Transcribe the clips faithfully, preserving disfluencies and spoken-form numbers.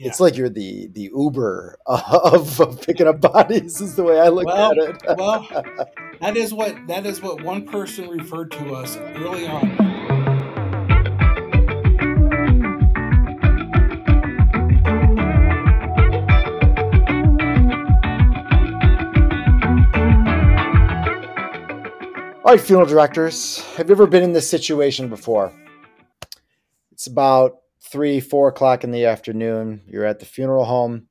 Yeah. It's like you're the the Uber of, of picking up bodies is the way I look Well, at it. well, that is what that is what one person referred to us early on. All right, funeral directors, have you ever been in this situation before? It's about three, four o'clock in the afternoon. You're at the funeral home.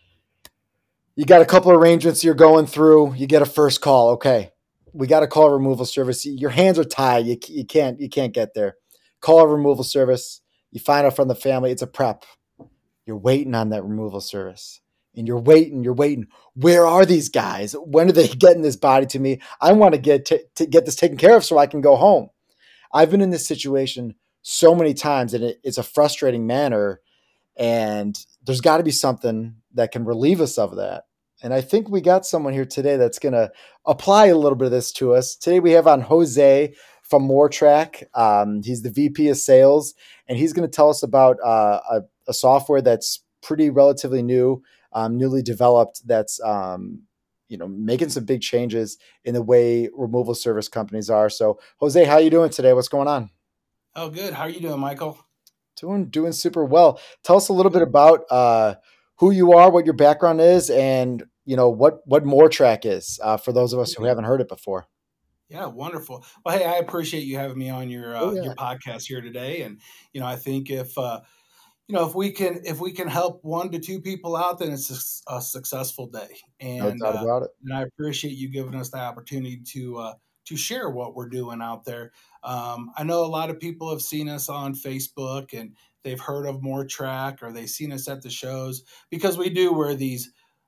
You got a couple of arrangements you're going through. You get a first call. Okay, we got to call removal service. Your hands are tied. You, you can't you can't get there. Call removal service. You find out from the family it's a prep. You're waiting on that removal service. And you're waiting, you're waiting. Where are these guys? When are they getting this body to me? I want to get to, to get this taken care of so I can go home. I've been in this situation so many times, and it, it's a frustrating manner. And there's got to be something that can relieve us of that. And I think we got someone here today that's going to apply a little bit of this to us. Today we have on Jose from MoreTrack. Um, he's the V P of sales, and he's going to tell us about uh, a, a software that's pretty relatively new, um, newly developed, that's um, you know making some big changes in the way removal service companies are. So, Jose, how are you doing today? What's going on? Oh, good. How are you doing, Michael? Doing doing super well. Tell us a little bit about uh, who you are, what your background is, and you know what what MoreTrack is uh, for those of us who Okay. haven't heard it before. Yeah, wonderful. Well, hey, I appreciate you having me on your Oh uh, yeah, your podcast here today, and you know, I think if uh, you know if we can if we can help one to two people out, then it's a, a successful day. no And doubt uh, about it. and I appreciate you giving us the opportunity to uh, to share what we're doing out there. Um, I know a lot of people have seen us on Facebook and they've heard of More Track or they've seen us at the shows because we do wear these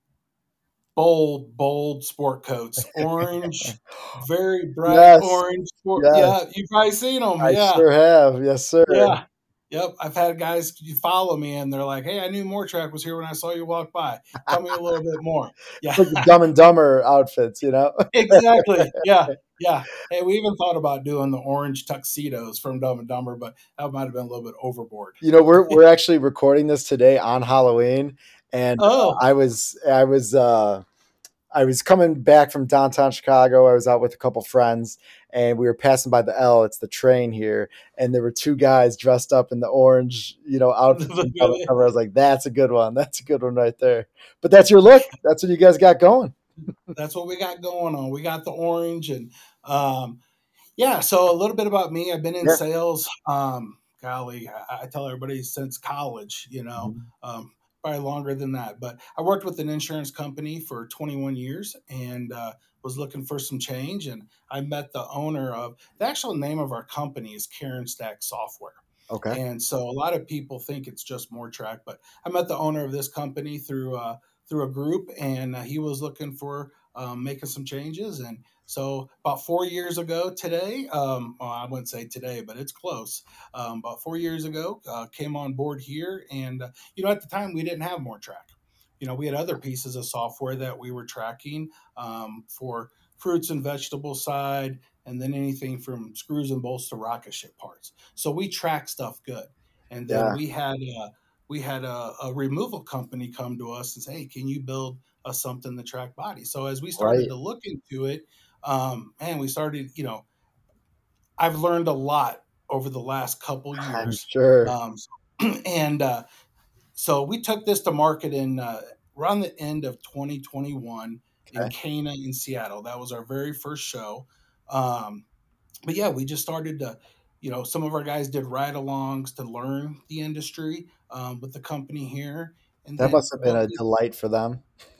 bold, bold sport coats, orange, very bright Yes, orange. Sport. yes, Yeah, you've probably seen them. I Yeah, sure have. Yes, sir. yeah, yep. I've had guys follow me and they're like, "Hey, I knew More Track was here when I saw you walk by. Tell me a little bit more." It's Yeah, like the Dumb and Dumber outfits, you know. exactly. Yeah, yeah. Hey, we even thought about doing the orange tuxedos from Dumb and Dumber, but that might have been a little bit overboard. You know, we're we're actually recording this today on Halloween, and uh, Oh, I was I was uh, I was coming back from downtown Chicago. I was out with a couple friends, and we were passing by the L. It's the train here, and there were two guys dressed up in the orange, you know, outfits. And Dumb and Dumber. I was like, "That's a good one. That's a good one right there." But that's your look. That's what you guys got going. that's what we got going on. We got the orange and um, yeah, so a little bit about me. I've been in Yeah. sales. Um, golly, I, I tell everybody since college, you know, Mhm. um, probably longer than that. But I worked with an insurance company for twenty-one years and uh, was looking for some change. And I met the owner of the actual name of our company is Karen Stack Software. Okay. And so a lot of people think it's just More Track, but I met the owner of this company through uh, through a group, and uh, he was looking for um, making some changes. And so about four years ago today, um, well, I wouldn't say today, but it's close. Um, about four years ago, uh, came on board here, and uh, you know at the time we didn't have More Track. You know we had other pieces of software that we were tracking um, for fruits and vegetable side, and then anything from screws and bolts to rocket ship parts. So we track stuff good. And then Yeah. we had a, we had a, a removal company come to us and say, "Hey, can you build us something to track bodies?" So as we started Right. to look into it, um, man, we started. You know, I've learned a lot over the last couple I'm years, sure. um, and uh, so we took this to market in uh, around the end of twenty twenty-one in Okay. Cana in Seattle. That was our very first show. Um, but yeah, we just started to, you know, some of our guys did ride-alongs to learn the industry um, with the company here, and That then must have been built a it. delight for them.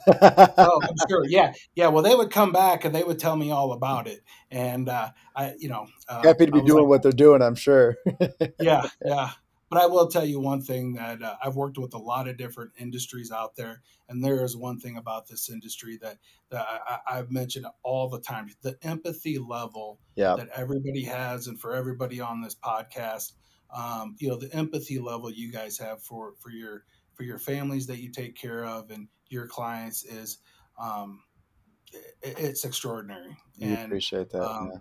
Oh, I'm sure. Yeah, yeah. Well, they would come back and they would tell me all about it, and uh, I, you know, uh, Happy to I be was like, doing what they're doing, I'm sure. yeah, yeah. But I will tell you one thing that uh, I've worked with a lot of different industries out there, and there is one thing about this industry that that I, I- I've mentioned all the time: the empathy level Yeah. that everybody has, and for everybody on this podcast, um, you know, the empathy level you guys have for for your for your families that you take care of and your clients is um, it, it's extraordinary. We And appreciate that. um, Yeah.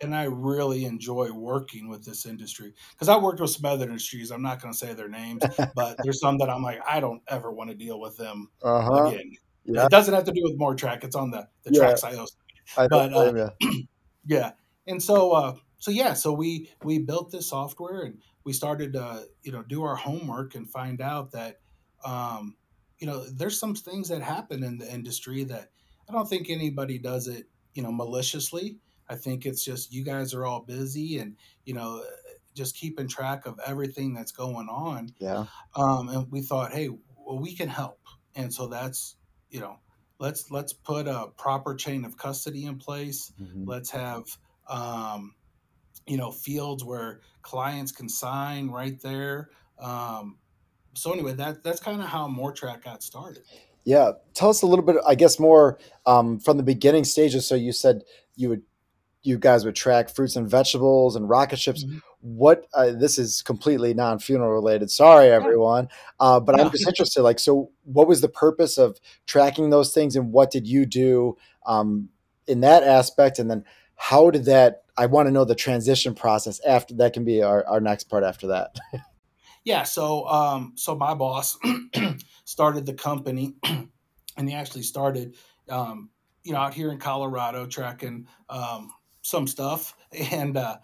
and I really enjoy working with this industry because I worked with some other industries. I'm not going to say their names, but there's some that I'm like, I don't ever want to deal with them Uh-huh. again. Yeah, It doesn't have to do with more track; it's on the the yeah, tracks I O. I don't But uh, blame you. yeah, and so uh, so yeah, so we we built this software and we started to you know do our homework and find out that um, you know there's some things that happen in the industry that I don't think anybody does it you know maliciously. I think it's just you guys are all busy and you know just keeping track of everything that's going on. Yeah. Um, and we thought, hey, well, we can help, and so that's you know let's let's put a proper chain of custody in place. Mhm. Let's have um, you know fields where clients can sign right there. Um, so anyway, that that's kind of how MoreTrack got started. Yeah. Tell us a little bit, I guess, more um, from the beginning stages. So you said you would you guys would track fruits and vegetables and rocket ships. Mhm. What uh, this is completely non-funeral related. Sorry, Yeah, everyone, uh, but I'm no, just interested. Like, so what was the purpose of tracking those things, and what did you do um, in that aspect? And then how did that? I want to know the transition process after that. Can be our, our next part after that. yeah. So um, so my boss started the company, and he actually started um, you know out here in Colorado tracking um, some stuff, and uh,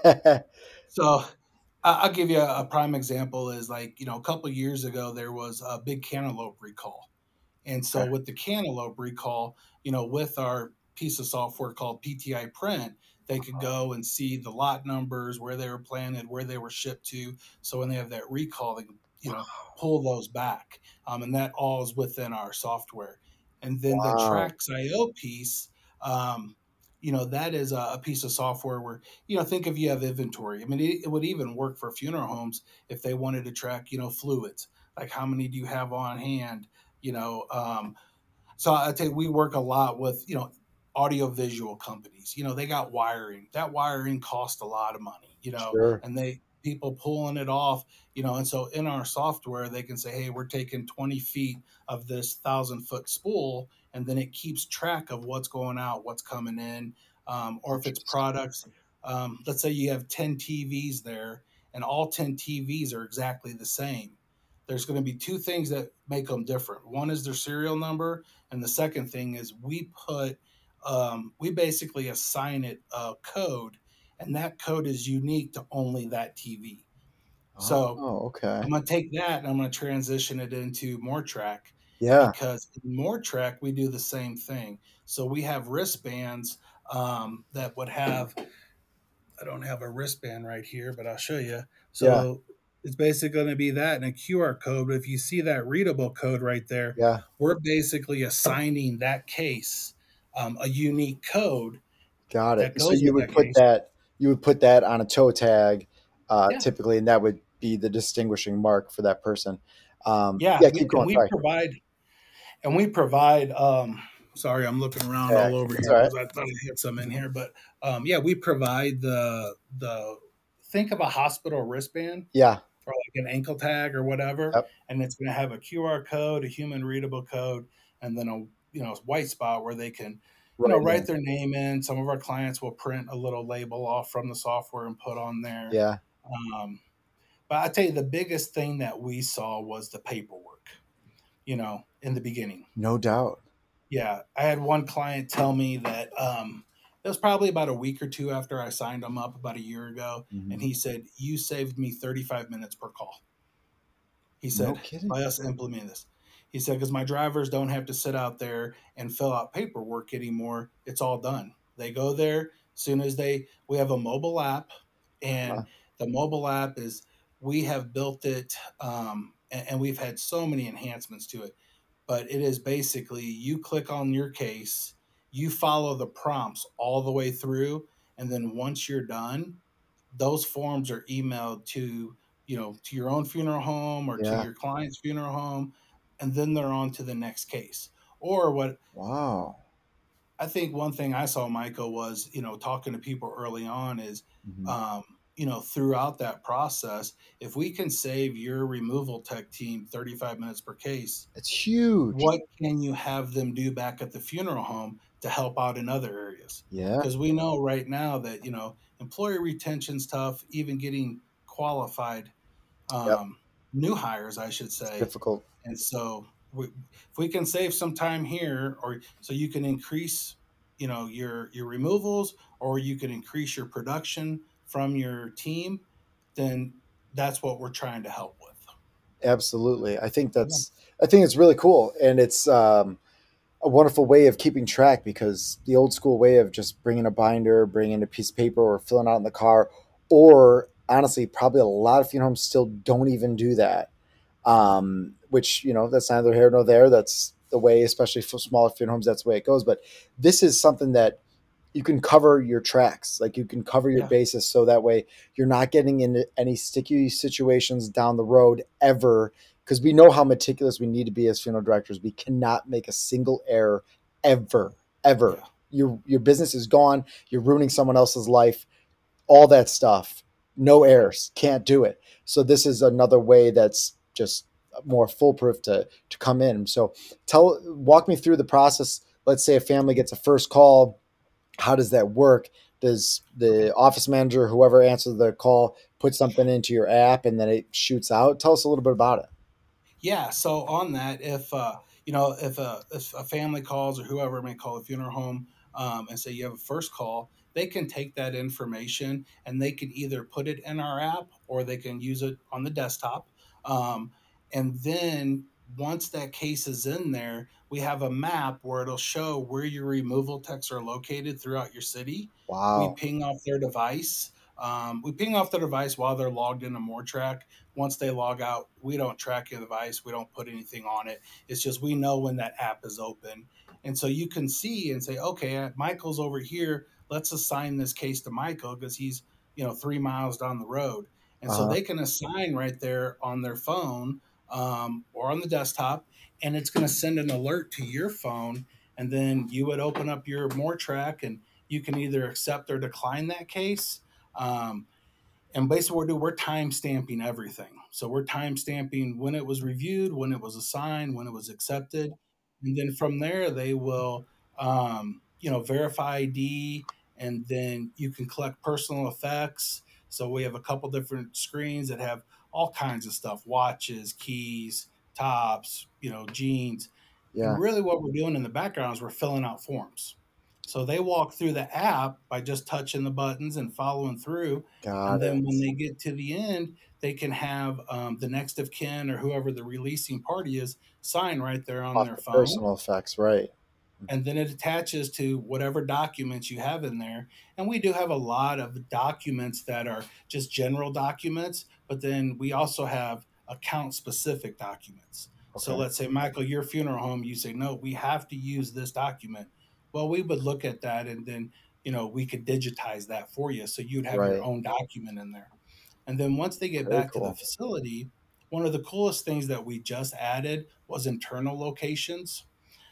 so I- I'll give you a, a prime example is like, you know, a couple years ago, there was a big cantaloupe recall. And so with the cantaloupe recall, you know, with our piece of software called P T I Print, they could go and see the lot numbers, where they were planted, where they were shipped to. So when they have that recall, they can, you know, pull those back. Um, and that all is within our software. And then the Wow. Tracks I O piece, um, you know, that is a, a piece of software where, you know, think if you have inventory. I mean, it, it would even work for funeral homes if they wanted to track, you know, fluids, like how many do you have on hand, you know um, so I tell you, we work a lot with you know audio visual companies. You know they got wiring. That wiring costs a lot of money. You know, Sure. and they people pulling it off. You know, and so in our software they can say, hey, we're taking twenty feet of this thousand foot spool, and then it keeps track of what's going out, what's coming in, um, or if it's Interesting. products. Um, let's say you have ten T Vs there, and all ten T Vs are exactly the same. There's going to be two things that make them different. One is their serial number, and the second thing is we put um, we basically assign it a code, and that code is unique to only that T V. So Oh, okay. I'm going to take that and I'm going to transition it into MoreTrack Yeah. because in MoreTrack we do the same thing. So we have wristbands um, that would have I don't have a wristband right here, but I'll show you. Yeah. So it's basically going to be that and a Q R code. But if you see that readable code right there, Yeah. we're basically assigning that case um, a unique code Got it. that So goes you with would that put case. that you would put that on a toe tag, uh, Yeah, typically, and that would be the distinguishing mark for that person. Um, yeah, yeah, we, keep and going. we Sorry. provide and we provide. Um, sorry, I'm looking around Yeah, all over it's here all right. because I thought I had some in here, but um, yeah, we provide the the think of a hospital wristband Yeah. or like an ankle tag or whatever, Yep. and it's going to have a Q R code, a human readable code, and then a you know white spot where they can you know Right write in. their name in. Some of our clients will print a little label off from the software and put on there. Yeah. Um, but I tell you, the biggest thing that we saw was the paperwork. You know, in the beginning, No doubt. yeah, I had one client tell me that um, it was probably about a week or two after I signed him up about a year ago, and Mhm. he said, "You saved me thirty-five minutes per call." He No said, kidding. by us implementing this. He said, because my drivers don't have to sit out there and fill out paperwork anymore. It's all done. They go there as soon as they, we have a mobile app, Uh, and the mobile app is, we have built it, um, and, and we've had so many enhancements to it. But it is basically you click on your case, you follow the prompts all the way through, and then once you're done, those forms are emailed to you know to your own funeral home or to yeah. your client's funeral home, and then they're on to the next case. Or what Wow. I think one thing I saw, Michael, was you know talking to people early on is Mhm. um, you know, throughout that process, if we can save your removal tech team thirty-five minutes per case, It's huge. what can you have them do back at the funeral home to help out in other areas? Yeah. Because we know right now that, you know, employee retention's tough, even getting qualified Yep. um, new hires, I should It's say. difficult. And so we, if we can save some time here, or so you can increase, you know, your your removals, or you can increase your production from your team, then that's what we're trying to help with. Absolutely. I think Yeah. that's I think it's really cool, and it's um, a wonderful way of keeping track, because the old school way of just bringing a binder, bringing a piece of paper, or filling out in the car, or honestly, probably a lot of funeral homes still don't even do that. Um, which, you know, that's neither here nor there. That's the way, especially for smaller funeral homes, that's the way it goes. But this is something that you can cover your tracks, like you can cover your Yeah. bases, so that way you're not getting into any sticky situations down the road ever, because we know how meticulous we need to be as funeral directors. We cannot make a single error ever, ever. Yeah. Your your business is gone. You're ruining someone else's life. All that stuff. No errors. Can't do it. So this is another way that's just more foolproof to to come in. So tell walk me through the process. Let's say a family gets a first call. How does that work? Does Okay. the office manager, whoever answers the call, put something into your app and then it shoots out? Tell us a little bit about it. Yeah. So on that, if uh, you know, if a if a family calls or whoever may call a funeral home um, and say you have a first call, they can take that information and they can either put it in our app or they can use it on the desktop. Um, and then once that case is in there, we have a map where it'll show where your removal techs are located throughout your city. We Wow. ping off their device. Um, we ping off their device while they're logged into MoreTrack. Once they log out, we don't track your device. We don't put anything on it. It's just we know when that app is open. And so you can see and say, okay, uh, Michael's over here. Let's assign this case to Michael because he's, you know, three miles down the road. And so Uh-huh. they can assign right there on their phone um, or on the desktop, and it's going to send an alert to your phone. And then you would open up your MoreTrack and you can either accept or decline that case. Um, and basically, what we're doing, we're time stamping everything. So we're time stamping when it was reviewed, when it was assigned, when it was accepted, and then from there they will, um, you know, verify I D, and then you can collect personal effects. So we have a couple different screens that have all kinds of stuff: watches, keys, tops, you know, jeans, and Yeah. really what we're doing in the background is we're filling out forms. So they walk through the app by just touching the buttons and following through, and Got then when it. they get to the end, they can have um, the next of kin or whoever the releasing party is sign right there on Off their the phone. personal effects, right. And then it attaches to whatever documents you have in there. And we do have a lot of documents that are just general documents, but then we also have account specific documents. So Okay. let's say, Michael, your funeral home, you say, no, we have to use this document. Well, we would look at that and then, you know, we could digitize that for you. So you'd have your Right. own document in there. And then once they get Very back to the cool. facility, one of the coolest things that we just added was internal locations.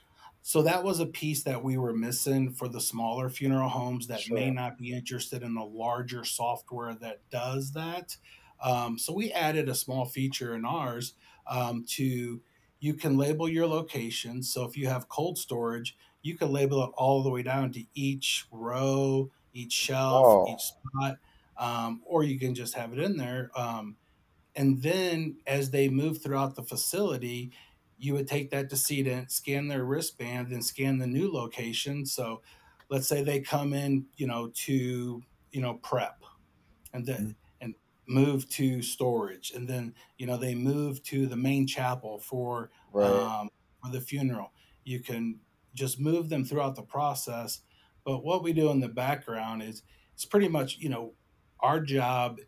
So that was a piece that we were missing for the smaller funeral homes that may Sure. not be interested in the larger software that does that. Um, so we added a small feature in ours um, to you can label your location. So if you have cold storage, you can label it all the way down to each row, each shelf, Oh. each spot, um, or you can just have it in there. Um, and then as they move throughout the facility, you would take that decedent, scan their wristband, and scan the new location. So let's say they come in, you know, to, you know, prep and Mhm. then and move to storage. And then, you know, they move to the main chapel for Right. um for the funeral. You can just move them throughout the process. But what we do in the background is it's pretty much, you know, our job.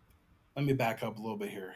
Let me back up a little bit here.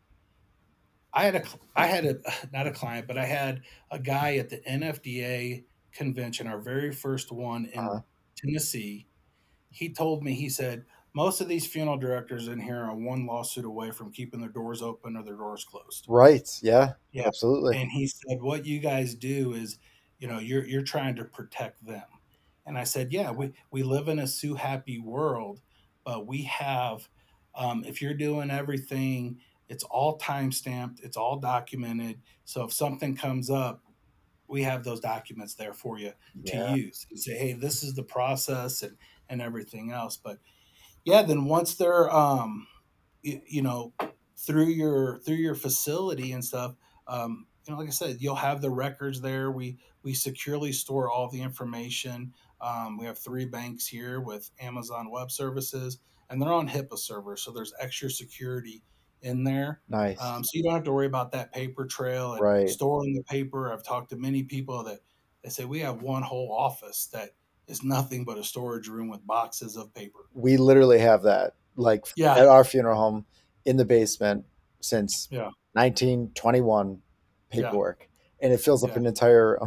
I had a I had a not a client, but I had a guy at the N F D A convention, our very first one in Uh-huh. Tennessee. He told me, he said, most of these funeral directors in here are one lawsuit away from keeping their doors open or their doors closed. Right. Yeah. Yeah. Absolutely. And he said, what you guys do is, you know, you're you're trying to protect them. And I said, yeah, we, we live in a sue happy world, but we have Um, if you're doing everything, it's all time stamped, it's all documented. So if something comes up, we have those documents there for you to Yeah. use and say, hey, this is the process and and everything else. But yeah, then once they're um, you, you know through your through your facility and stuff, um, you know like I said, you'll have the records there. We we securely store all the information. Um, we have three banks here with Amazon Web Services, and they're on HIPAA servers, so there's extra security in there. Nice. Um, so you don't have to worry about that paper trail and Right. storing the paper. I've talked to many people that they say we have one whole office that is nothing but a storage room with boxes of paper. We literally have that like Yeah, at our funeral home in the basement since yeah, nineteen twenty-one yeah, paperwork, and it fills up yeah. an entire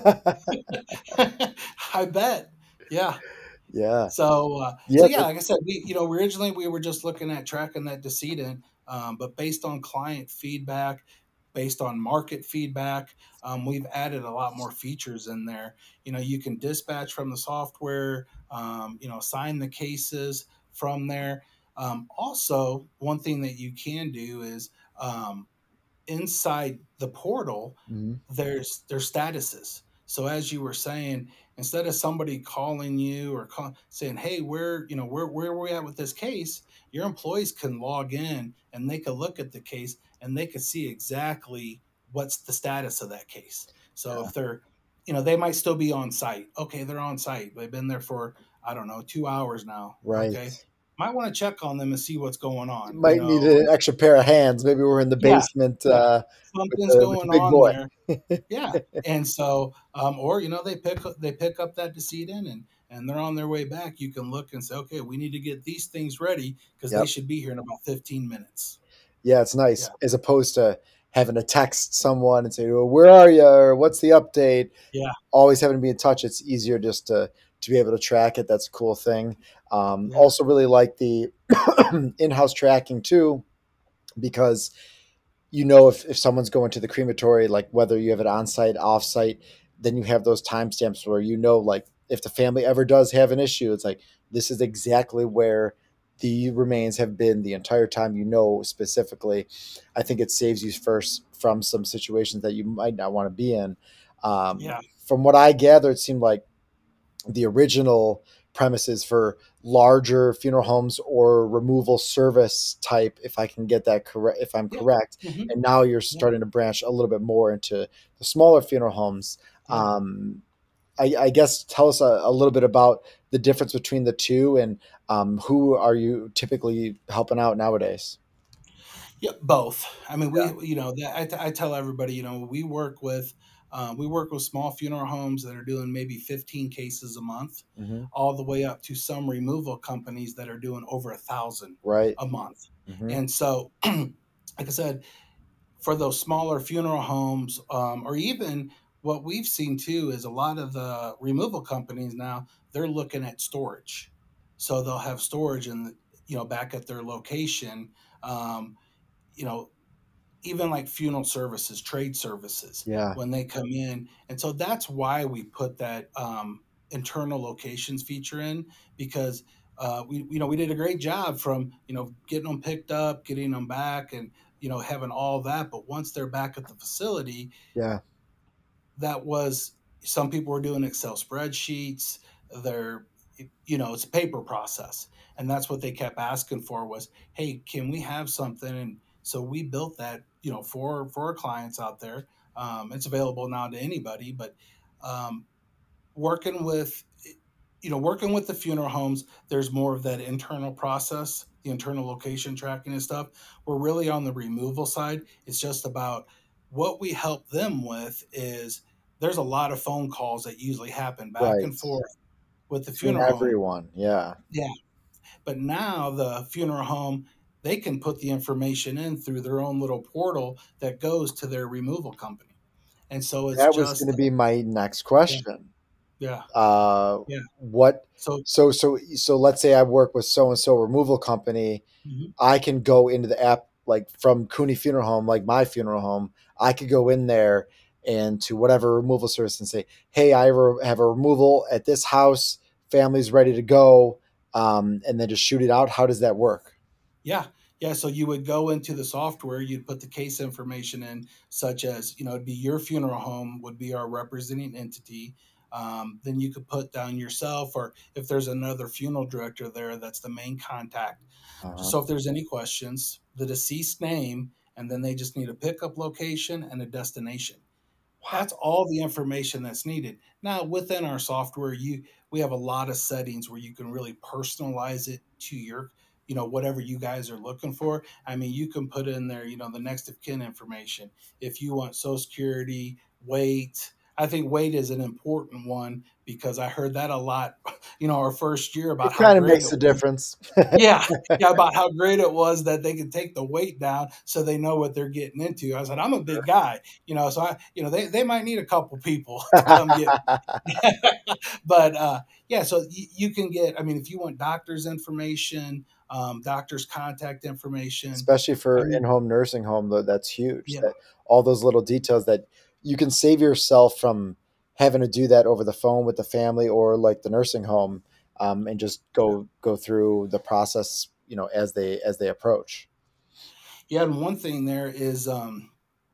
I bet. Yeah. yeah. So, uh, so Yeah, yeah, that, like I said, we, you know, originally we were just looking at tracking that decedent, um, but based on client feedback, based on market feedback, um, we've added a lot more features in there. You know, you can dispatch from the software, um, you know, sign the cases from there. Um, also, one thing that you can do is um, inside the portal, mhm. there's there's statuses. So as you were saying, instead of somebody calling you or call, saying, "Hey, where you know where where are we at with this case?" Your employees can log in and they can look at the case and they can see exactly what's the status of that case. So Yeah, if they're, you know, they might still be on site. Okay, they're on site. They've been there for I don't know two hours now. right. Okay, might want to check on them and see what's going You on. You might need know, an extra pair of hands. Maybe we're in the yeah, basement yeah, uh, with something's the with the going big on boy. there. Yeah, and so, um, or you know, they pick they pick up that decedent and and they're on their way back. You can look and say, okay, we need to get these things ready because they Yep. should be here in about fifteen minutes. Yeah, it's nice Yeah, as opposed to having to text someone and say, "Well, where are you?" or "What's the update?" yeah, Always having to be in touch. It's easier just to to be able to track it. That's a cool thing. Um, yeah, also, really like the in-house tracking too, because you know if, if someone's going to the crematory, like whether you have it on site, off site, then you have those timestamps where you know, like if the family ever does have an issue, it's like this is exactly where the remains have been the entire time. You know specifically. I think it saves you first from some situations that you might not want to be in. Um, yeah, from what I gather, it seemed like the original premises for larger funeral homes or removal service type, if I can get that correct, if I'm yeah, correct. hmm, And now you're yeah, starting to branch a little bit more into the smaller funeral homes. yeah. Um, I, I guess tell us a, a little bit about the difference between the two, and um, who are you typically helping out nowadays? Yeah, both. I mean, we, Yeah. you know, that I, t- I tell everybody, you know, we work with, um, we work with small funeral homes that are doing maybe fifteen cases a month, Hmm. all the way up to some removal companies that are doing over a thousand Right. a month. Hmm. And so, like I said, for those smaller funeral homes, um, or even what we've seen too is a lot of the removal companies now they're looking at storage, so they'll have storage in, the, you know, back at their location. Um, you know, even like funeral services, trade services, Yeah. when they come in. And so that's why we put that um, internal locations feature in because uh, we, you know, we did a great job from, you know, getting them picked up, getting them back and, you know, having all that. But once they're back at the facility, Yeah. that was some people were doing Excel spreadsheets. They're, you know, it's a paper process, and that's what they kept asking for was, hey, can we have something? And so we built that, you know, for for our clients out there. Um, it's available now to anybody, but um, working with, you know, working with the funeral homes, there's more of that internal process, the internal location tracking and stuff. We're really on the removal side. It's just about what we help them with is there's a lot of phone calls that usually happen back and Right. forth with the Between funeral home. everyone. Yeah. Yeah. But now the funeral home, they can put the information in through their own little portal that goes to their removal company. And so it's That was going just, to be my next yeah, question. yeah, Uh, yeah. what So, so so so let's say I work with so and so removal company. mhm, I can go into the app like from Cooney Funeral Home, like my funeral home. I could go in there and to whatever removal service and say, "Hey, I re- have a removal at this house. Family's ready to go," um, and then just shoot it out. How does that work? Yeah. Yeah. So you would go into the software, you'd put the case information in, such as, you know, it'd be your funeral home would be our representing entity. Um, then you could put down yourself, or if there's another funeral director there, that's the main contact. Uh-huh. So if there's any questions, the deceased name, and then they just need a pickup location and a destination. Wow. That's all the information that's needed. Now, within our software, you we have a lot of settings where you can really personalize it to your, you know, whatever you guys are looking for. I mean, you can put in there, you know, the next of kin information. If you want social security, weight. I think weight is an important one because I heard that a lot, you know, our first year It about how kind of great makes it a was. difference. Yeah, yeah, about how great it was that they could take the weight down so they know what they're getting into. I said, I'm a big guy, you know, so I, you know, they, they might need a couple people to come get me. But uh, yeah, so you, you can get, I mean, if you want doctor's information, um, doctor's contact information, Especially I for mean, in-home nursing home, though, that's huge. yeah, That all those little details that you can save yourself from having to do that over the phone with the family or like the nursing home, um, and just yeah. go go through the process, you know, as they as they approach. Yeah, and one thing there is, um,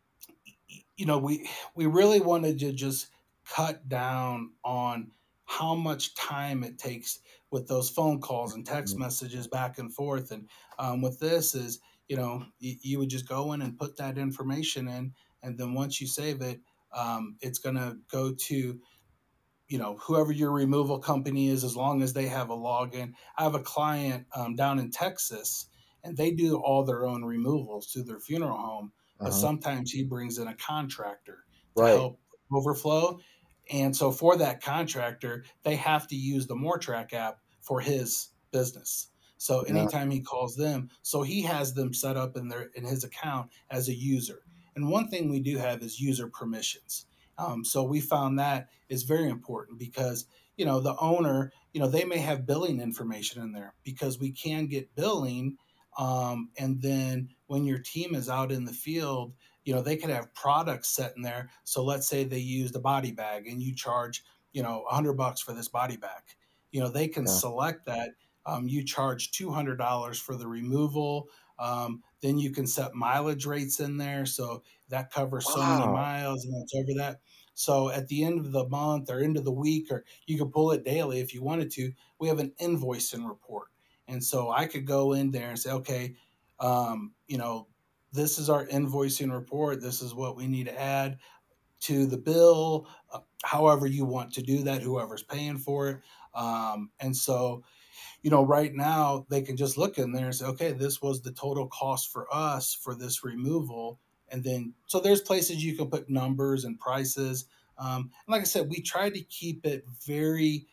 you know, we we really wanted to just cut down on how much time it takes with those phone calls and text Mhm. messages back and forth. And um, with this is, you know, you, you would just go in and put that information in, and then once you save it, um, it's going to go to, you know, whoever your removal company is, as long as they have a login. I have a client um, down in Texas, and they do all their own removals to their funeral home, but Uh-huh. sometimes he brings in a contractor to Right. help overflow. And so for that contractor, they have to use the MoreTrack app for his business. So Yeah. anytime he calls them, so he has them set up in their in his account as a user. And one thing we do have is user permissions. Um, so we found that is very important because, you know, the owner, you know, they may have billing information in there because we can get billing. Um, and then when your team is out in the field, you know, they could have products set in there. So let's say they used a body bag and you charge, you know, a hundred bucks for this body bag. You know, they can Yeah. select that. Um, you charge two hundred dollars for the removal. Um, then you can set mileage rates in there. So that covers so many Wow. miles and it's over that. So at the end of the month or end of the week, or you could pull it daily if you wanted to, we have an invoicing report. And so I could go in there and say, okay, um, you know, this is our invoicing report. This is what we need to add to the bill, uh, however you want to do that, whoever's paying for it. Um, and so, you know, right now they can just look in there and say, okay, this was the total cost for us for this removal. And then, so there's places you can put numbers and prices. Um, and like I said, we try to keep it very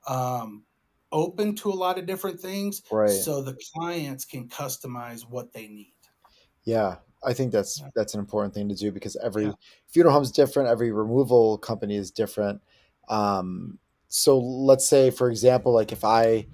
um, open to a lot of different things Right. so the clients can customize what they need. Yeah, I think that's Yeah. that's an important thing to do because Yeah. every funeral home is different, every removal company is different. Um, so let's say, for example, like if I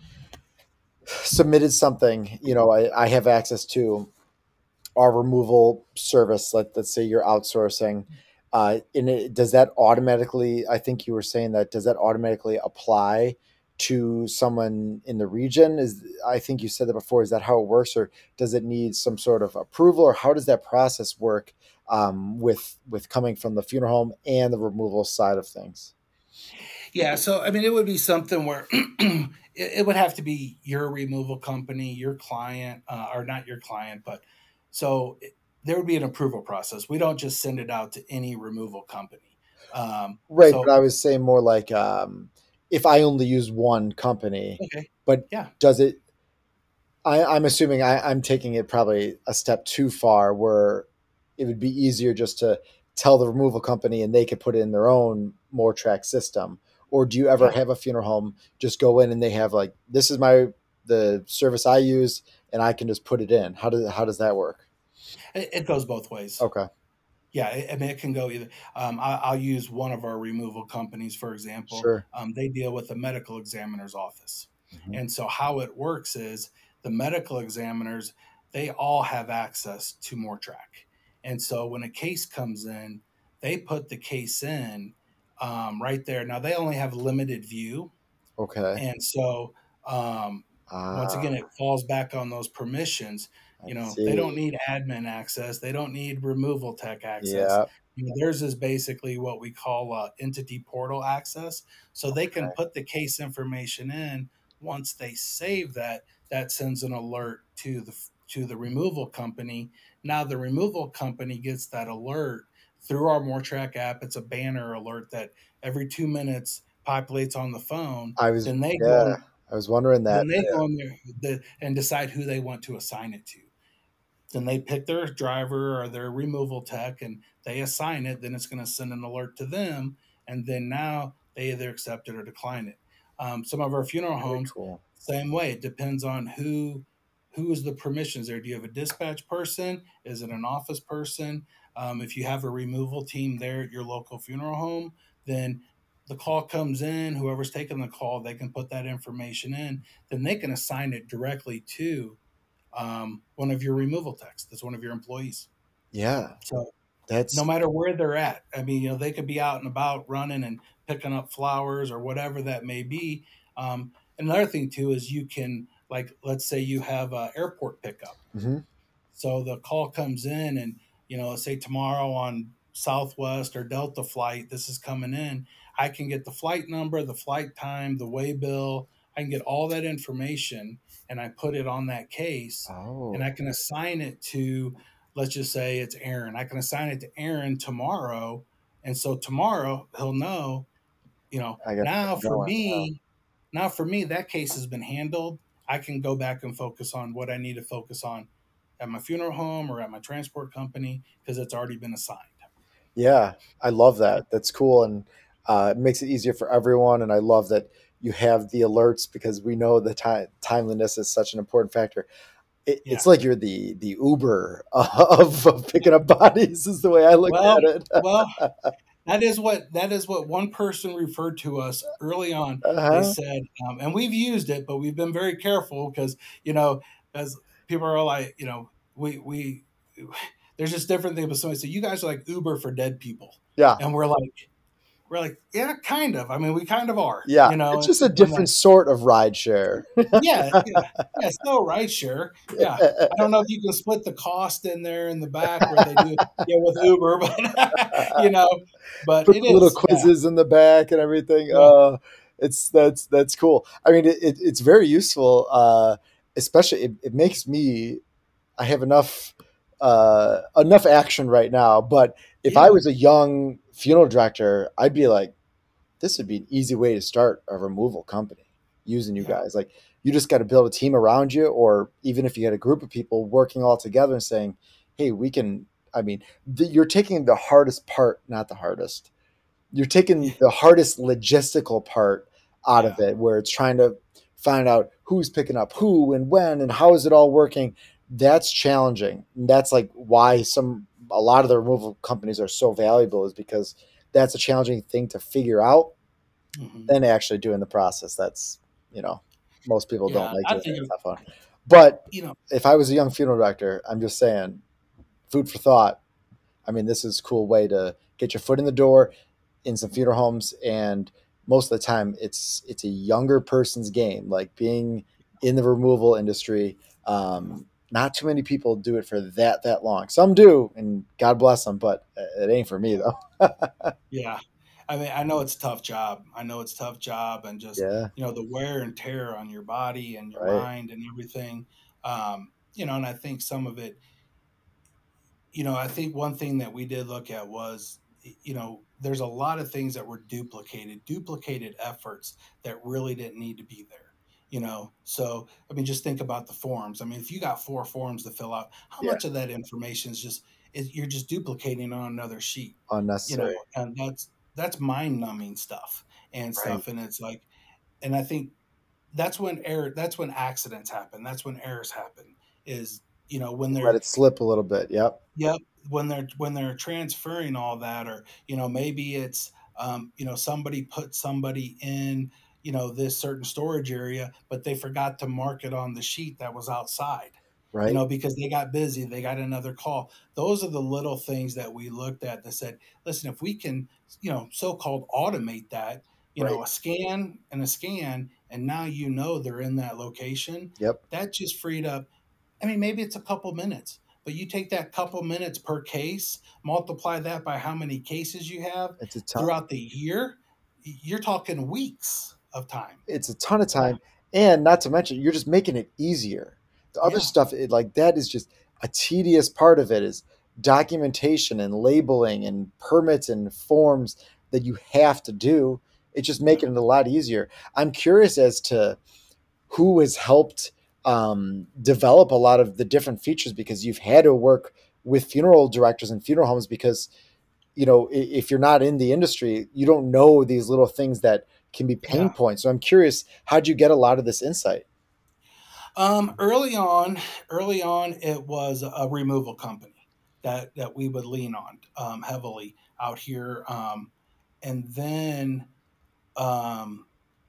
submitted something, you know, I, I have access to our removal service. Let, let's say you're outsourcing. Uh, and it, does that automatically, I think you were saying that, does that automatically apply to someone in the region? Is, I think you said that before. Is that how it works, or does it need some sort of approval, or how does that process work, um, with with coming from the funeral home and the removal side of things? Yeah, so I mean, it would be something where it, it would have to be your removal company, your client, uh, or not your client, but so it, there would be an approval process. We don't just send it out to any removal company. Um, Right, but so I was saying more like, um, if I only use one company, okay, but yeah, does it I, I'm assuming I, I'm taking it probably a step too far, where it would be easier just to tell the removal company and they could put in their own more track system. Or do you ever yeah, have a funeral home just go in and they have like, this is my the service I use and I can just put it in? How does how does that work? it, it goes both ways. Okay, Yeah, I I mean, it can go either. Um, I, I'll use one of our removal companies, for example. sure. Um, they deal with the medical examiner's office. Hmm. And so, how it works is the medical examiners, they all have access to MoreTrack. And so, when a case comes in, they put the case in um, right there. Now, they only have limited view. Okay. And so, um, Once again, Ah, it falls back on those permissions. I You know, they don't see. need admin access. They don't need removal tech access. Yeah. You know, theirs is basically what we call uh, entity portal access. So they can Okay. put the case information in. Once they save that, that sends an alert to the to the removal company. Now the removal company gets that alert through our MoreTrack app. It's a banner alert that every two minutes populates on the phone. I was, Then they go yeah, I was wondering that. then they go in there the, and decide who they want to assign it to. Then they pick their driver or their removal tech and they assign it. Then it's going to send an alert to them. And then now they either accept it or decline it. Um, some of our funeral Very homes, cool. same way. It depends on who who is the permissions there. Do you have a dispatch person? Is it an office person? Um, if you have a removal team there at your local funeral home, then the call comes in. Whoever's taking the call, they can put that information in. Then they can assign it directly to um, one of your removal techs. That's one of your employees. Yeah, So no that's matter where they're at, I mean, you know, they could be out and about running and picking up flowers or whatever that may be. Um, another thing too is you can, like, let's say you have a airport pickup. mhm. So the call comes in, and you know, say tomorrow on Southwest or Delta flight, this is coming in. I can get the flight number, the flight time, the way bill. I can get all that information, and I put it on that case, and Oh, I can assign it to, let's just say it's Aaron. I can assign it to Aaron tomorrow, and so tomorrow he'll know. You know, I got now something for going. me, now for me, that case has been handled. I can go back and focus on what I need to focus on at my funeral home or at my transport company because it's already been assigned. Yeah, I love that. That's cool, and uh, it makes it easier for everyone. And I love that you have the alerts because we know the time timeliness is such an important factor. It, Yeah. it's like you're the the Uber of, of picking up bodies, is the way I look Well, at it. well, that is what that is what one person referred to us early on. They Uh-huh. said, um, and we've used it, but we've been very careful because you know, as people are like, you know, we we there's just different things. But somebody said, you guys are like Uber for dead people, Yeah, and we're like, we're like, yeah, kind of. I mean, we kind of are, yeah. you know, It's just a in that. different sort of ride share. Yeah, yeah, yeah. Still right, sure. Yeah, I don't know if you can split the cost in there in the back where they do, yeah, with Uber, but you know, but Put it the little is, yeah, quizzes in the back and everything. yeah, Uh, it's that's that's cool. I mean, it, it, it's very useful. Uh, especially, it, it makes me. I have enough uh, enough action right now. But if I yeah, was a young funeral director, I'd be like, this would be an easy way to start a removal company using you yeah, guys. Like, you just got to build a team around you, or even if you had a group of people working all together and saying, hey, we can. I mean, th- you're taking the hardest part, not the hardest. You're taking yeah, the hardest logistical part out of yeah, it, where it's trying to find out who's picking up who and when and how is it all working. That's challenging. And that's like why some a lot of the removal companies are so valuable, is because that's a challenging thing to figure out. hmm Then actually doing the process, that's, you know, most people don't yeah. like I doing it. think It's not fun. But you know, if I was a young funeral director, I'm just saying, food for thought. I mean, this is a cool way to get your foot in the door in some funeral homes, and most of the time it's it's a younger person's game, like being in the removal industry. Um, not too many people do it for that that long. Some do, and God bless them, but it ain't for me yeah, though. yeah. I mean, I know it's a tough job. I know it's a tough job, and just Yeah, you know the wear and tear on your body and your right, mind and everything. Um, you know, and I think some of it you know, I think one thing that we did look at was, you know, there's a lot of things that were duplicated, duplicated efforts that really didn't need to be there. You know, so I mean, just think about the forms. I mean, if you got four forms to fill out, how yeah, much of that information is just is you're just duplicating on another sheet? You know, unnecessary, and that's that's mind numbing stuff and right. stuff. And it's like, and I think that's when error, that's when accidents happen. That's when errors happen. Is you know when Let they're it slip a little bit. Yep, Yep, when they're when they're transferring all that, or you know, maybe it's um, you know somebody put somebody in you know this certain storage area, but they forgot to mark it on the sheet that was outside. You right, know, because they got busy, they got another call. Those are the little things that we looked at that said, listen, if we can, you know, so-called automate that, you right. know, a scan and a scan, and now you know they're in that location. Yep. That just freed up. I mean, maybe it's a couple minutes, but you take that couple minutes per case, multiply that by how many cases you have It's a ton. throughout the year, you're talking weeks of time. It's a ton of Yeah. time. And not to mention, you're just making it easier. The other Yeah. stuff, it, like that is just a tedious part of it is documentation and labeling and permits and forms that you have to do. It's just Yeah. making it a lot easier. I'm curious as to who has helped um, develop a lot of the different features because you've had to work with funeral directors and funeral homes because you know if you're not in the industry you don't know these little things that can be pain Yeah. points. So I'm curious, how'd you get a lot of this insight? Um, early on, early on, it was a removal company that that we would lean on um, heavily out here, um, and then um,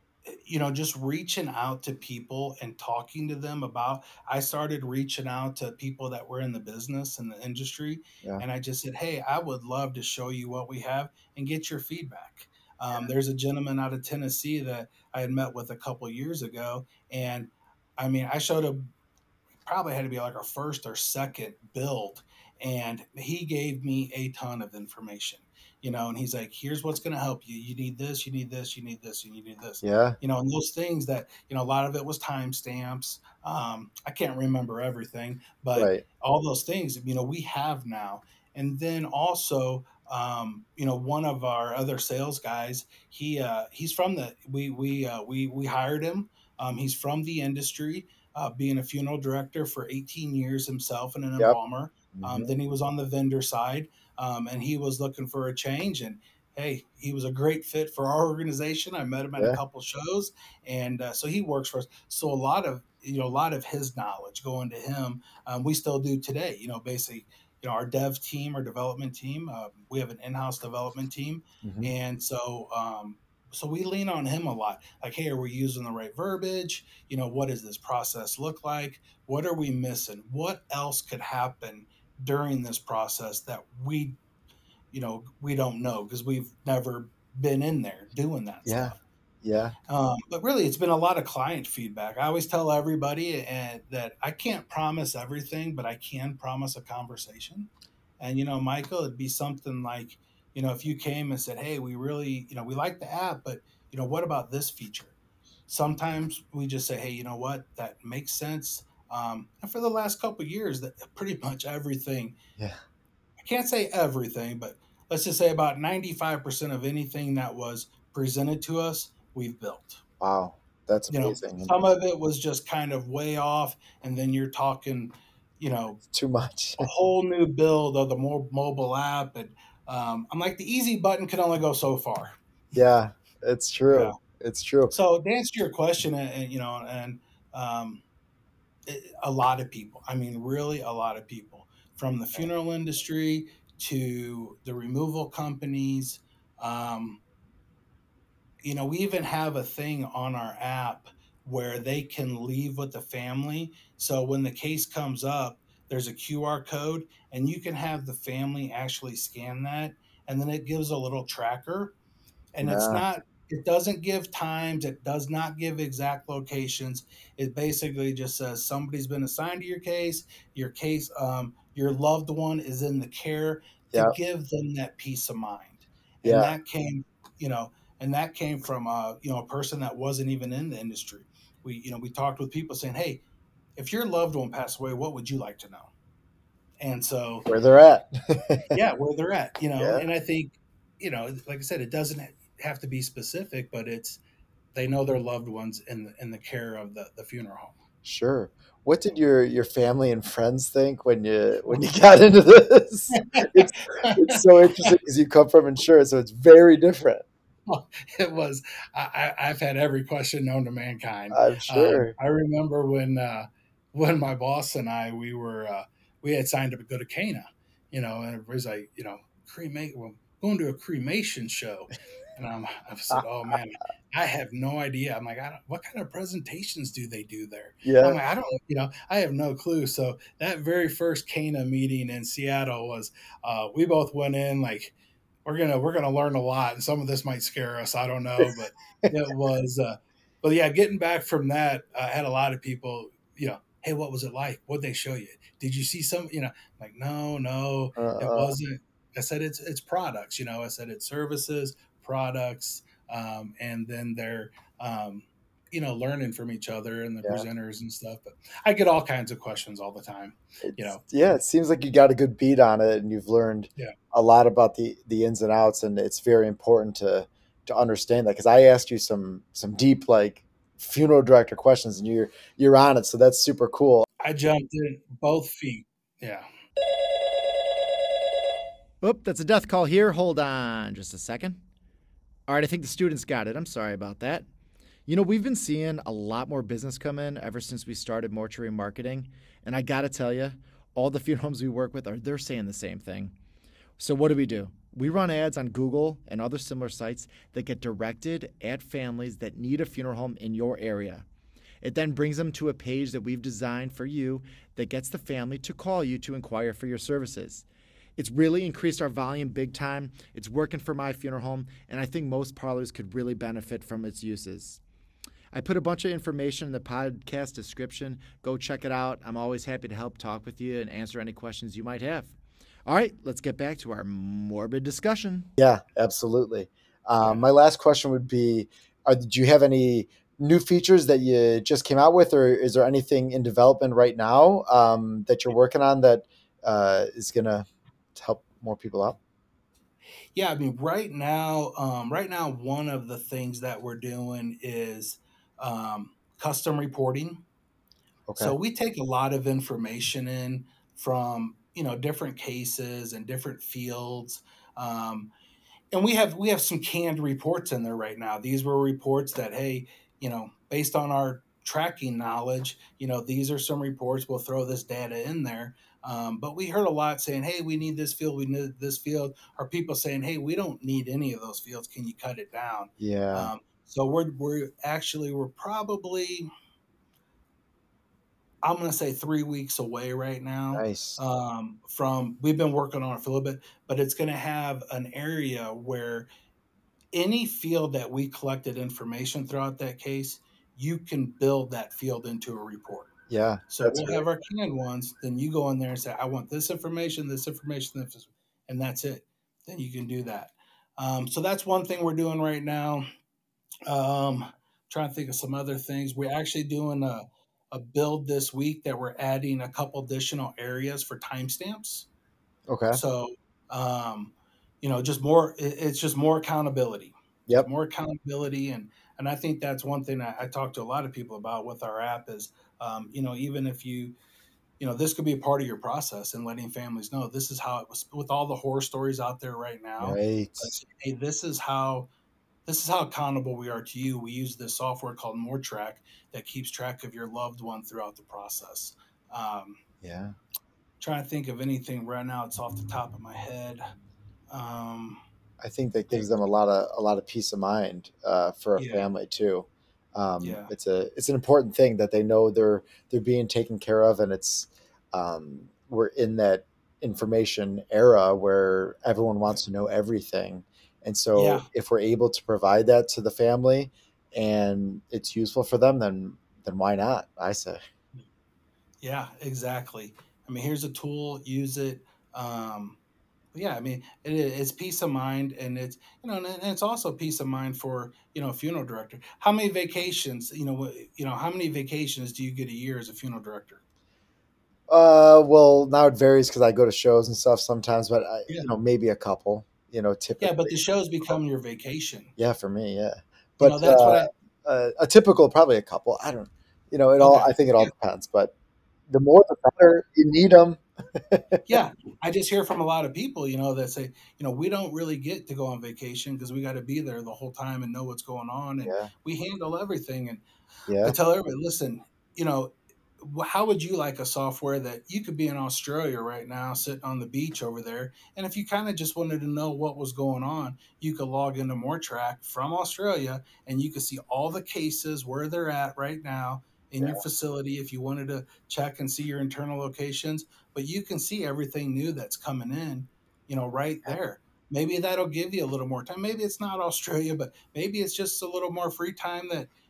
you know, just reaching out to people and talking to them about. I started reaching out to people that were in the business and the industry, Yeah. and I just said, "Hey, I would love to show you what we have and get your feedback." Um, there's a gentleman out of Tennessee that I had met with a couple years ago, and I mean, I showed him probably had to be like our first or second build. And he gave me a ton of information, you know, and he's like, here's what's going to help you. You need this, you need this, you need this, and you need this, Yeah. you know, and those things that, you know, a lot of it was timestamps. Um, I can't remember everything, but Right. all those things, you know, we have now. And then also, um, you know, one of our other sales guys, he uh, he's from the we we uh, we we hired him. Um, he's from the industry, uh, being a funeral director for eighteen years himself and an Yep. embalmer. Um, Hmm. then he was on the vendor side, um, and he was looking for a change. And hey, he was a great fit for our organization. I met him at a Yeah. couple shows, and uh, so he works for us. So a lot of you know a lot of his knowledge going to him. Um, we still do today. You know, basically, you know, our dev team, our development team. Uh, we have an in-house development team, Hmm. and so. Um, so we lean on him a lot. Like, hey, are we using the right verbiage? You know, what does this process look like? What are we missing? What else could happen during this process that we, you know, we don't know because we've never been in there doing that Yeah. stuff. Yeah. Um, but really, it's been a lot of client feedback. I always tell everybody and that I can't promise everything, but I can promise a conversation. And you know, Michael, it'd be something like, you know, if you came and said, "Hey, we really, you know, we like the app, but you know, what about this feature?" Sometimes we just say, "Hey, you know what? That makes sense." Um, and for the last couple of years, that pretty much everything. Yeah. I can't say everything, but let's just say about ninety-five percent of anything that was presented to us, we've built. Wow. That's You know, amazing. some of it was just kind of way off, and then you're talking, you know, It's too much. a whole new build of the mo- mobile app, and um, I'm like, the easy button can only go so far. Yeah. It's Yeah. true. It's true. So to answer your question, and, and, you know, and um, it, a lot of people, I mean, really a lot of people, from the funeral industry to the removal companies. Um, you know, we even have a thing on our app where they can leave with the family. So when the case comes up, there's a Q R code, and you can have the family actually scan that, and then it gives a little tracker. And it's Yeah. not, it doesn't give times, it does not give exact locations. It basically just says somebody's been assigned to your case, your case, um, your loved one is in the care, to Yeah. give them that peace of mind. And Yeah. that came, you know, and that came from a, you know, a person that wasn't even in the industry. We, you know, we talked with people saying, hey, if your loved one passed away, what would you like to know? And so, Where they're at. yeah, where they're at, you know, Yeah. and I think, you know, like I said, it doesn't have to be specific, but it's, they know their loved ones in the, in the care of the, the funeral home. Sure. What did your your family and friends think when you when you got into this? It's it's so interesting because you come from insurance, so it's very different. It was, I, I, I've had every question known to mankind. I'm Um, sure. I remember when, uh, when my boss and I, we were, uh, we had signed up to go to Cana, you know, and everybody's like, you know, cremate, well, going to a cremation show. And I'm, I said, oh man, I have no idea. I'm like, I don't, what kind of presentations do they do there? I'm Yeah. like, I don't, you know, I have no clue. So that very first Cana meeting in Seattle was, uh, we both went in like, we're gonna we're gonna learn a lot, and some of this might scare us. I don't know, but it was. Uh, But yeah, getting back from that, I had a lot of people, you know, hey, what was it like? What'd they show you? Did you see some, you know, like, no, no, Uh, it uh, wasn't. I said, it's, it's products, you know, I said, it's services, products, um, and then they're, um, you know, learning from each other and the yeah. presenters and stuff. But I get all kinds of questions all the time, you It's know. yeah, it seems like you got a good beat on it and you've learned Yeah. a lot about the the ins and outs, and it's very important to to understand that because I asked you some some deep like funeral director questions and you're you're on it, so that's super cool. I jumped in both feet. Yeah. Oop, that's a death call here. Hold on just a second. All right, I think the students got it. I'm sorry about that. You know, we've been seeing a lot more business come in ever since we started mortuary marketing. And I got to tell you, all the funeral homes we work with are they're saying the same thing. So what do we do? We run ads on Google and other similar sites that get directed at families that need a funeral home in your area. It then brings them to a page that we've designed for you that gets the family to call you to inquire for your services. It's really increased our volume big time. It's working for my funeral home, and I think most parlors could really benefit from its uses. I put a bunch of information in the podcast description. Go check it out. I'm always happy to help talk with you and answer any questions you might have. All right, let's get back to our morbid discussion. Yeah, absolutely. Um, Yeah. my last question would be: are, do you have any new features that you just came out with, or is there anything in development right now um, that you're working on that uh, is going to help more people out? Yeah, I mean, right now, um, right now, one of the things that we're doing is um, custom reporting. Okay. So we take a lot of information in from you know different cases and different fields, um, and we have we have some canned reports in there right now. These were reports that hey, you know, based on our tracking knowledge, you know, these are some reports. We'll throw this data in there. Um, but we heard a lot saying, "Hey, we need this field. We need this field." Or people saying, "Hey, we don't need any of those fields. Can you cut it down?" Yeah. Um, so we're we're actually we're probably I'm going to say three weeks away right now Nice. um, from we've been working on it for a little bit, but it's going to have an area where any field that we collected information throughout that case, you can build that field into a report. Yeah, So that's we'll really have our canned ones. Then you go in there and say, I want this information, this information, this, and that's it. Then you can do that. Um, so that's one thing we're doing right now. Um, trying to think of some other things. We're actually doing a, a build this week that we're adding a couple additional areas for timestamps. okay. So, um, you know, just more, it, it's just more accountability, just Yep. more accountability. And, and I think that's one thing I, I talk to a lot of people about with our app is, um, you know, even if you, you know, this could be a part of your process and letting families know this is how it was with all the horror stories out there right now. Right. Let's say, hey, this is how this is how accountable we are to you. We use this software called MoreTrack that keeps track of your loved one throughout the process. Um, Yeah. trying to think of anything right now. It's off the top of my head. Um, I think that gives them a lot of a lot of peace of mind uh, for a yeah, family too. Um, yeah, it's a it's an important thing that they know they're they're being taken care of, and it's um, we're in that information era where everyone wants to know everything, and so yeah, if we're able to provide that to the family and it's useful for them, then then why not? I say, yeah, exactly. I mean, here's a tool. Use it. Um, yeah, I mean, it, it's peace of mind, and it's you know, and it's also peace of mind for you know a funeral director. How many vacations, you know, you know, how many vacations do you get a year as a funeral director? uh, well, now it varies because I go to shows and stuff sometimes, but I, Yeah, you know, maybe a couple, you know, yeah, but typically. the shows become your vacation. Yeah, for me, yeah. You But know, that's uh, what I. a, a typical, probably a couple. I don't, you know, it all. Okay, I think it all yeah, depends. But the more, the better. You need them. yeah. I just hear from a lot of people, you know, that say, you know, we don't really get to go on vacation because we got to be there the whole time and know what's going on, and Yeah, we handle everything. And I yeah, tell everybody, listen, you know, how would you like a software that you could be in Australia right now, sitting on the beach over there, and if you kind of just wanted to know what was going on, you could log into MoreTrack from Australia, and you could see all the cases where they're at right now in your yeah, facility. If you wanted to check and see your internal locations, but you can see everything new that's coming in, you know, right there. Maybe that'll give you a little more time. Maybe it's not Australia, but maybe it's just a little more free time that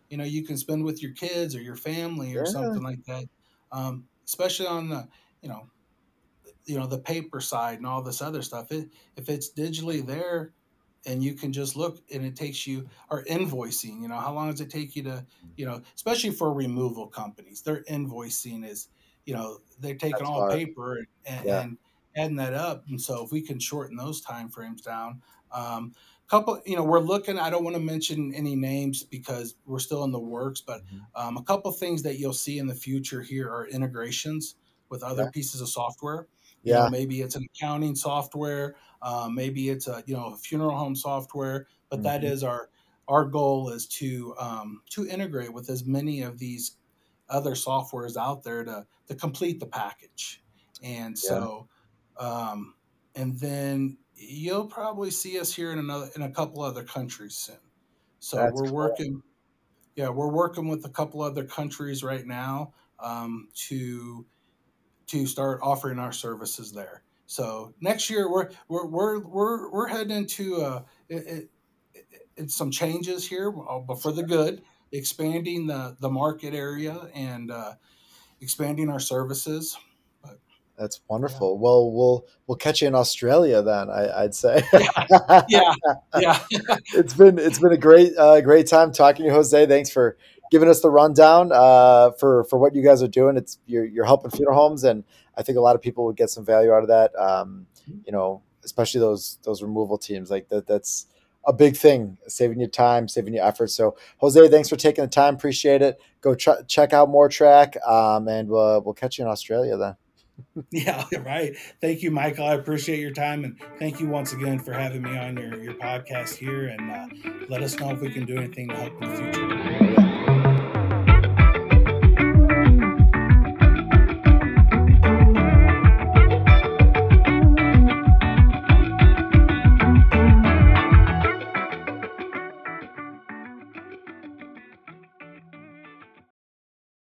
you know, you can spend with your kids or your family or Yeah, something like that. Um, especially on the, you know, you know, the paper side and all this other stuff. It, if it's digitally there and you can just look and it takes you, or invoicing, you know, how long does it take you to, you know, especially for removal companies, their invoicing is, you know, they're taking that's all smart. paper and, Yeah, and adding that up. And so if we can shorten those time frames down, um, couple, you know, we're looking, I don't want to mention any names because we're still in the works, but mhm, um, a couple things that you'll see in the future here are integrations with other yeah, pieces of software. You know, yeah, maybe it's an accounting software, uh, maybe it's a, you know, a funeral home software, but that mhm, is our our goal is to um, to integrate with as many of these other softwares out there to to complete the package. And yeah. so, um, and then you'll probably see us here in another in a couple other countries soon. So That's we're cool. working, yeah, we're working with a couple other countries right now um, to to start offering our services there. So next year we're we're we're we're, we're heading into uh, it, it, it, some changes here, uh, but for the good, expanding the the market area and uh, expanding our services. But That's yeah, wonderful. Well, we'll we'll catch you in Australia then. I, I'd say. yeah, yeah, yeah, It's been it's been a great uh, great time talking to you, Jose. Thanks for giving us the rundown uh, for for what you guys are doing. It's you're you're helping funeral homes, and I think a lot of people would get some value out of that. Um, you know, especially those those removal teams like that. That's a big thing, saving you time, saving you effort. So, Jose, thanks for taking the time. Appreciate it. Go tr- check out more track, um, and we'll we'll catch you in Australia then. yeah. Right. Thank you, Michael. I appreciate your time, and thank you once again for having me on your your podcast here. And uh, let us know if we can do anything to help in the future. Oh, yeah.